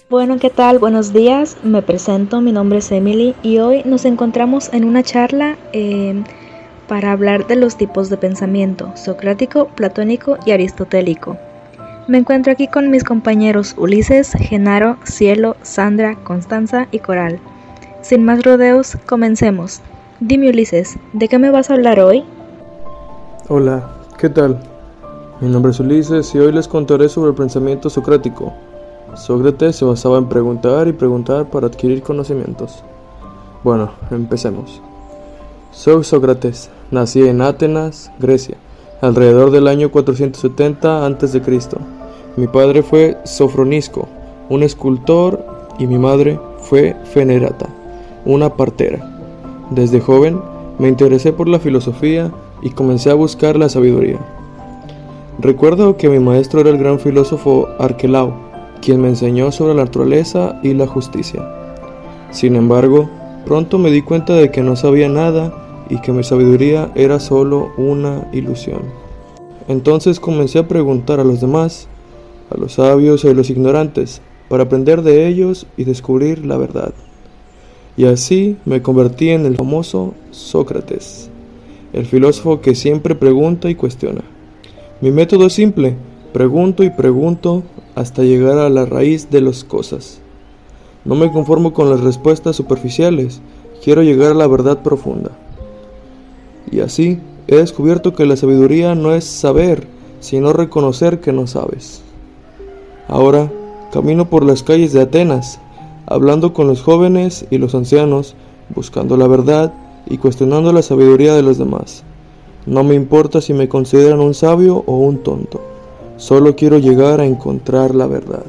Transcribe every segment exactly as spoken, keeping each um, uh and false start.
Bueno, ¿qué tal? Buenos días, me presento, mi nombre es Emily y hoy nos encontramos en una charla eh, para hablar de los tipos de pensamiento, socrático, platónico y aristotélico. Me encuentro aquí con mis compañeros Ulises, Genaro, Cielo, Sandra, Constanza y Coral. Sin más rodeos, comencemos. Dime Ulises, ¿de qué me vas a hablar hoy? Hola, ¿qué tal? Mi nombre es Ulises y hoy les contaré sobre el pensamiento socrático. Sócrates se basaba en preguntar y preguntar para adquirir conocimientos. Bueno, empecemos. Soy Sócrates, nací en Atenas, Grecia, alrededor del año cuatrocientos setenta antes de Cristo Mi padre fue Sofronisco, un escultor, y mi madre fue Fenerata, una partera. Desde joven me interesé por la filosofía y comencé a buscar la sabiduría. Recuerdo que mi maestro era el gran filósofo Arquelao, quien me enseñó sobre la naturaleza y la justicia. Sin embargo, pronto me di cuenta de que no sabía nada y que mi sabiduría era solo una ilusión. Entonces comencé a preguntar a los demás, a los sabios y a los ignorantes, para aprender de ellos y descubrir la verdad. Y así me convertí en el famoso Sócrates, el filósofo que siempre pregunta y cuestiona. Mi método es simple: pregunto y pregunto hasta llegar a la raíz de las cosas. No me conformo con las respuestas superficiales, quiero llegar a la verdad profunda. Y así he descubierto que la sabiduría no es saber, sino reconocer que no sabes. Ahora camino por las calles de Atenas, hablando con los jóvenes y los ancianos, buscando la verdad y cuestionando la sabiduría de los demás. No me importa si me consideran un sabio o un tonto. Solo quiero llegar a encontrar la verdad.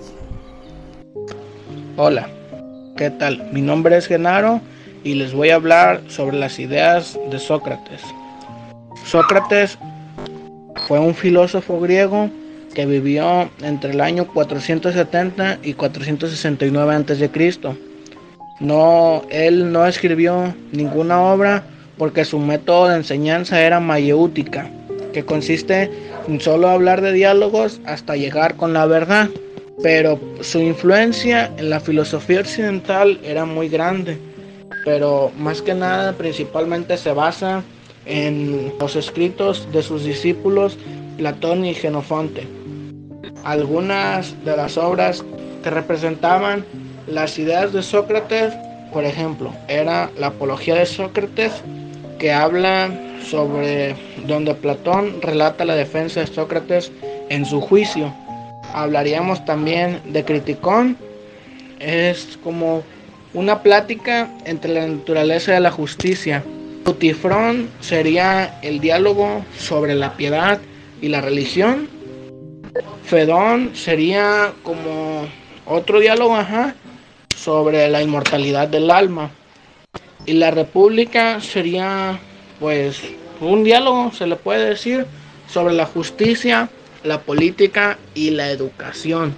Hola, ¿qué tal? Mi nombre es Genaro y les voy a hablar sobre las ideas de Sócrates. Sócrates fue un filósofo griego que vivió entre el año cuatrocientos setenta y cuatrocientos sesenta y nueve antes de Cristo No, él no escribió ninguna obra porque su método de enseñanza era mayéutica, que consiste en solo hablar de diálogos hasta llegar con la verdad. Pero su influencia en la filosofía occidental era muy grande, pero más que nada principalmente se basa en los escritos de sus discípulos Platón y Jenofonte. Algunas de las obras que representaban las ideas de Sócrates, por ejemplo, era la Apología de Sócrates, que habla sobre donde Platón relata la defensa de Sócrates en su juicio. Hablaríamos también de Criticón, es como una plática entre la naturaleza y la justicia. Tutifrón sería el diálogo sobre la piedad y la religión. Fedón sería como otro diálogo, ajá, sobre la inmortalidad del alma. Y la República sería pues un diálogo, se le puede decir, sobre la justicia, la política y la educación.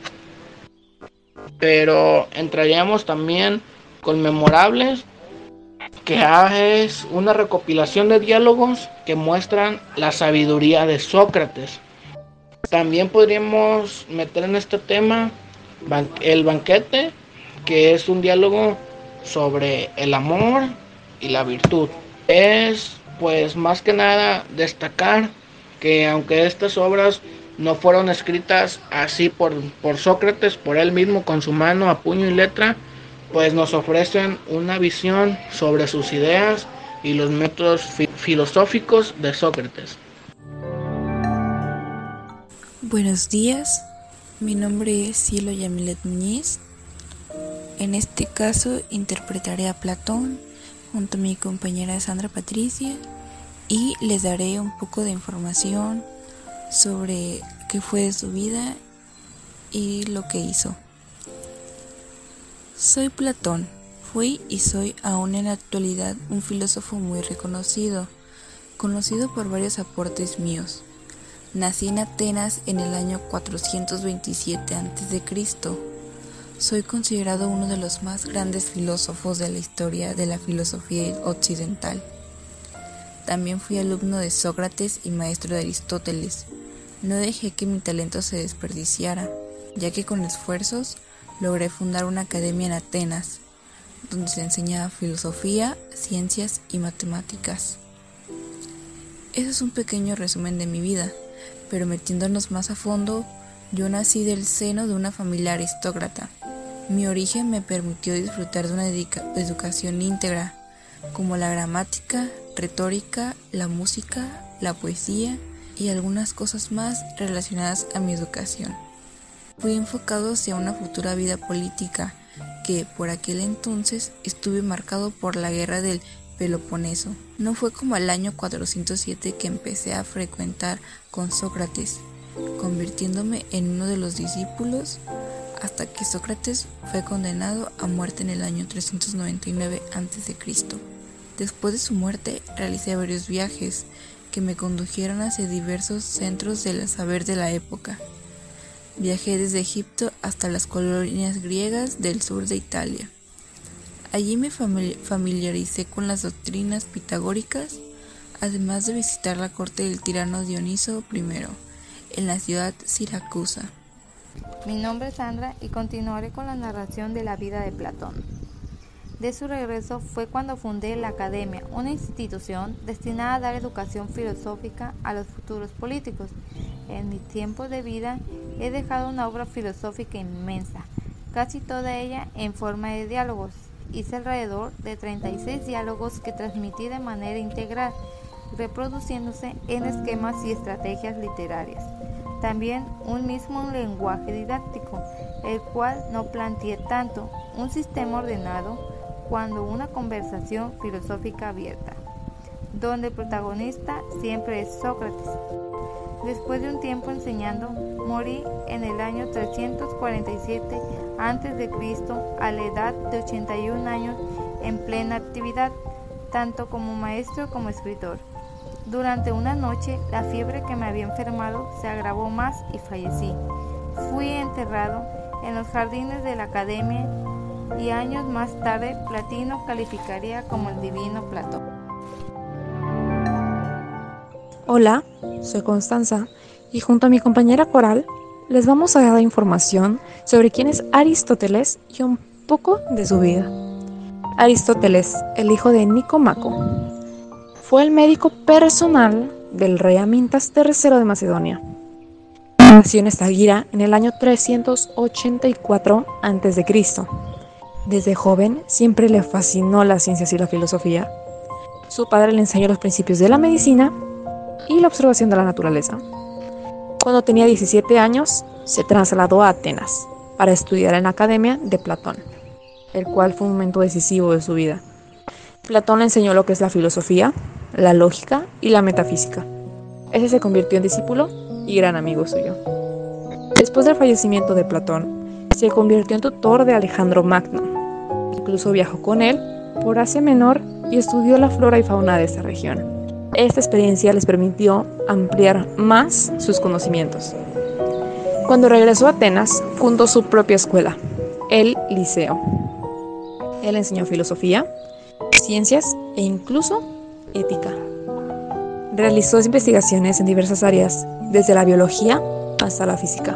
Pero entraríamos también con Memorables, que es una recopilación de diálogos que muestran la sabiduría de Sócrates. También podríamos meter en este tema El Banquete, que es un diálogo sobre el amor y la virtud. Es pues más que nada destacar que aunque estas obras no fueron escritas así por, por Sócrates, por él mismo con su mano a puño y letra, pues nos ofrecen una visión sobre sus ideas y los métodos fi- filosóficos de Sócrates. Buenos días, mi nombre es Cielo Yamilet Muñiz. En este caso interpretaré a Platón junto a mi compañera Sandra Patricia y les daré un poco de información sobre qué fue de su vida y lo que hizo. Soy Platón, fui y soy aún en la actualidad un filósofo muy reconocido, conocido por varios aportes míos. Nací en Atenas en el año cuatrocientos veintisiete antes de Cristo Soy considerado uno de los más grandes filósofos de la historia de la filosofía occidental. También fui alumno de Sócrates y maestro de Aristóteles. No dejé que mi talento se desperdiciara, ya que con esfuerzos logré fundar una academia en Atenas, donde se enseñaba filosofía, ciencias y matemáticas. Eso es un pequeño resumen de mi vida, pero metiéndonos más a fondo, yo nací del seno de una familia aristócrata. Mi origen me permitió disfrutar de una educación íntegra, como la gramática, retórica, la música, la poesía y algunas cosas más relacionadas a mi educación. Fui enfocado hacia una futura vida política que, por aquel entonces, estuve marcado por la guerra del Peloponeso. No fue como el año cuatrocientos siete que empecé a frecuentar con Sócrates, convirtiéndome en uno de los discípulos, hasta que Sócrates fue condenado a muerte en el año trescientos noventa y nueve antes de Cristo Después de su muerte, realicé varios viajes que me condujeron hacia diversos centros del saber de la época. Viajé desde Egipto hasta las colonias griegas del sur de Italia. Allí me familiaricé con las doctrinas pitagóricas, además de visitar la corte del tirano Dioniso primero, en la ciudad Siracusa. Mi nombre es Sandra y continuaré con la narración de la vida de Platón. De su regreso fue cuando fundé la Academia, una institución destinada a dar educación filosófica a los futuros políticos. En mi tiempo de vida he dejado una obra filosófica inmensa, casi toda ella en forma de diálogos. Hice alrededor de treinta y seis diálogos que transmití de manera integral, reproduciéndose en esquemas y estrategias literarias. También un mismo lenguaje didáctico, el cual no planteé tanto un sistema ordenado cuando una conversación filosófica abierta, donde el protagonista siempre es Sócrates. Después de un tiempo enseñando, morí en el año trescientos cuarenta y siete antes de Cristo a la edad de ochenta y un años en plena actividad, tanto como maestro como escritor. Durante una noche, la fiebre que me había enfermado se agravó más y fallecí. Fui enterrado en los jardines de la Academia y años más tarde Platino calificaría como el divino Platón. Hola, soy Constanza y junto a mi compañera Coral les vamos a dar información sobre quién es Aristóteles y un poco de su vida. Aristóteles, el hijo de Nicomaco, fue el médico personal del rey Amintas tercero de Macedonia. Nació en Estagira en el año trescientos ochenta y cuatro antes de Cristo Desde joven siempre le fascinó las ciencias y la filosofía. Su padre le enseñó los principios de la medicina y la observación de la naturaleza. Cuando tenía diecisiete años, se trasladó a Atenas para estudiar en la Academia de Platón, el cual fue un momento decisivo de su vida. Platón le enseñó lo que es la filosofía, la lógica y la metafísica. Ese se convirtió en discípulo y gran amigo suyo. Después del fallecimiento de Platón, se convirtió en tutor de Alejandro Magno. Incluso viajó con él por Asia Menor y estudió la flora y fauna de esta región. Esta experiencia les permitió ampliar más sus conocimientos. Cuando regresó a Atenas, fundó su propia escuela, el Liceo. Él enseñó filosofía, ciencias e incluso ética. Realizó investigaciones en diversas áreas, desde la biología hasta la física.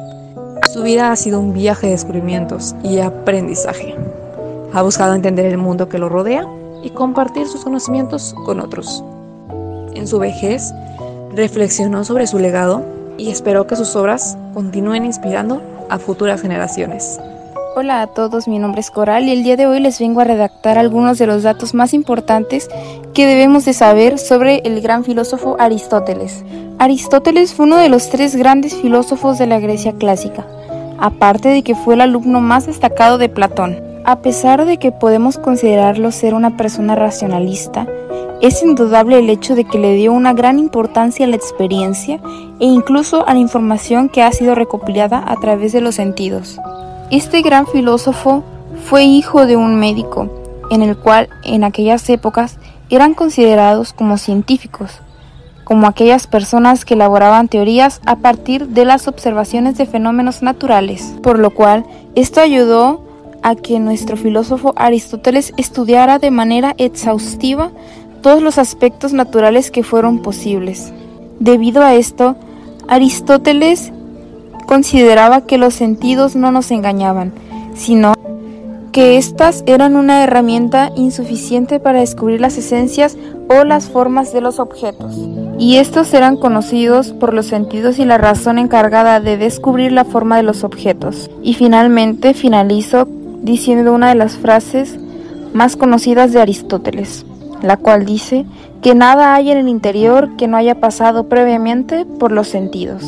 Su vida ha sido un viaje de descubrimientos y aprendizaje. Ha buscado entender el mundo que lo rodea y compartir sus conocimientos con otros. En su vejez, reflexionó sobre su legado y esperó que sus obras continúen inspirando a futuras generaciones. Hola a todos, mi nombre es Coral y el día de hoy les vengo a redactar algunos de los datos más importantes que debemos de saber sobre el gran filósofo Aristóteles. Aristóteles fue uno de los tres grandes filósofos de la Grecia clásica, aparte de que fue el alumno más destacado de Platón. A pesar de que podemos considerarlo ser una persona racionalista, es indudable el hecho de que le dio una gran importancia a la experiencia e incluso a la información que ha sido recopilada a través de los sentidos. Este gran filósofo fue hijo de un médico, en el cual en aquellas épocas eran considerados como científicos, como aquellas personas que elaboraban teorías a partir de las observaciones de fenómenos naturales, por lo cual esto ayudó a que nuestro filósofo Aristóteles estudiara de manera exhaustiva todos los aspectos naturales que fueron posibles. Debido a esto, Aristóteles consideraba que los sentidos no nos engañaban, sino que éstas eran una herramienta insuficiente para descubrir las esencias o las formas de los objetos, y estos eran conocidos por los sentidos y la razón encargada de descubrir la forma de los objetos. Y finalmente finalizo diciendo una de las frases más conocidas de Aristóteles, la cual dice que nada hay en el interior que no haya pasado previamente por los sentidos.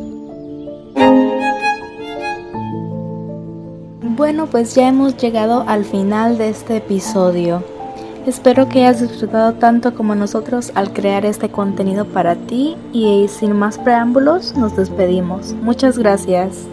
Bueno, pues ya hemos llegado al final de este episodio. Espero que hayas disfrutado tanto como nosotros al crear este contenido para ti y sin más preámbulos nos despedimos. Muchas gracias.